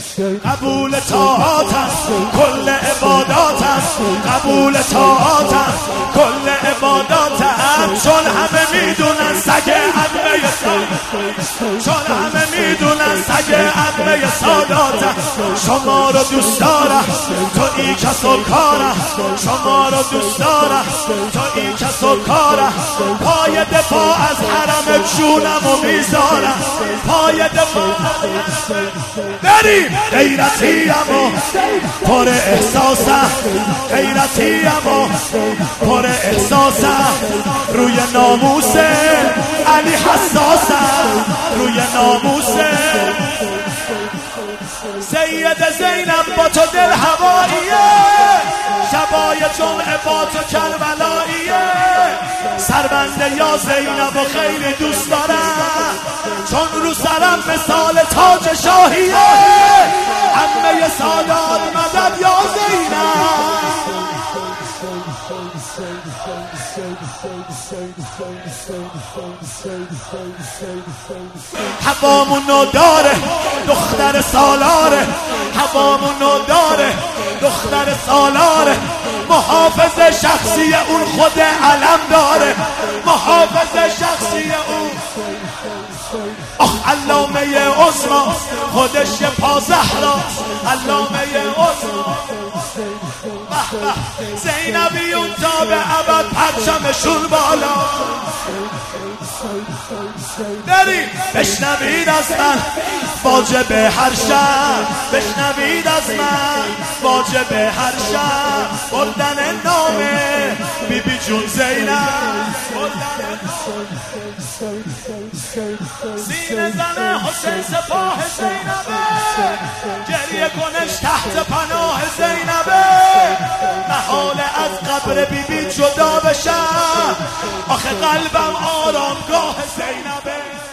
قبول طاعات است کل عبادات است، قبول طاعات است کل عبادات است. چون همه میدونن سگ عمه چون همه میدونن سگ عمه سادات است. شما رو دوست دارم تو این کس و کارم، شما رو دوست دارم تو این کس و کارم. پای دفاع از حرم جونم و میذارم، پای دفاع بریم. غیرتیم و پر احساسم، غیرتیم و پر احساسم. روی ناموس علی حساسم، روی ناموس سید زینب با تو دل هواییه، شبای جمعه با تو کربلاییه. سربنده یا زینب و خیلی دوست دارم، چون رو سرم مثال تاج شاهیه. عمه سادات مدد یا زینب. هوامونو داره دختر سالاره، هوامونو داره دختر سالاره. محافظ شخصی اون خود علم داره، محافظ شخصی اون علامه عظما خودش پا زهرا، علامه عظما زینبیون تا به ابد پرچمشون بالا. بریم بشنوید از من واجب هر شب، بشنوید از من واجب هر شب. بردن نام بی بی جون زینب، سینه زن حسین سپاه زینبه، گریه کنش تحت پناه زینبه. محاله از قبر بی بی جدا بشم، آخه قلبم آرامگاه زینبه.